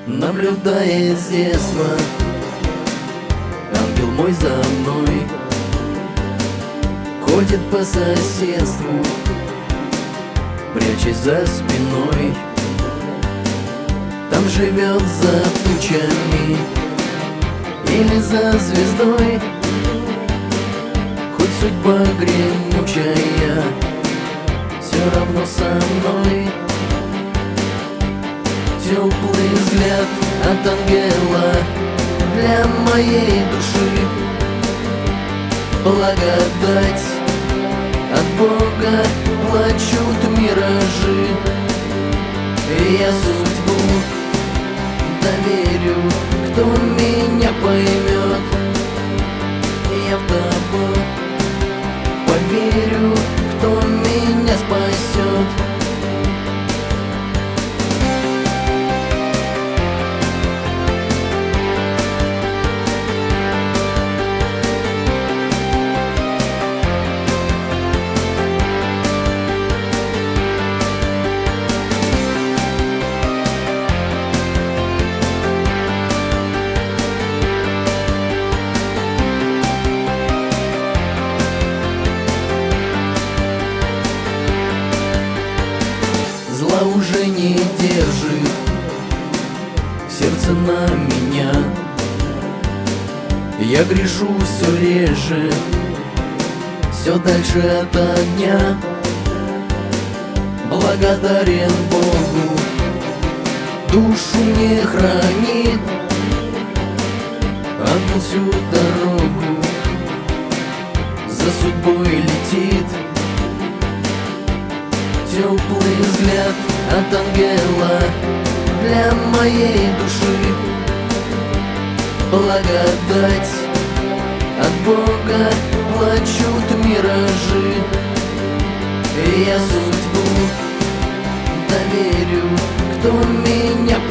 Наблюдая с детства, ангел мой за мной ходит по соседству, прячась за спиной. Там живет за тучами или за звездой, хоть судьба гремучая, все равно со мной. Теплый взгляд от ангела для моей души, благодать от Бога, плачут миражи. И я судьбу доверю, кто меня поймет. Я в того поверю, кто меня спасет. Зла уже не держит сердце на меня. Я грешу все реже, все дальше от огня. Благодарен Богу, душу не хранит. Ангел всю дорогу за судьбой летит. Теплый взгляд от ангела для моей души, благодать от Бога, плачут миражи. И я судьбу доверю, кто меня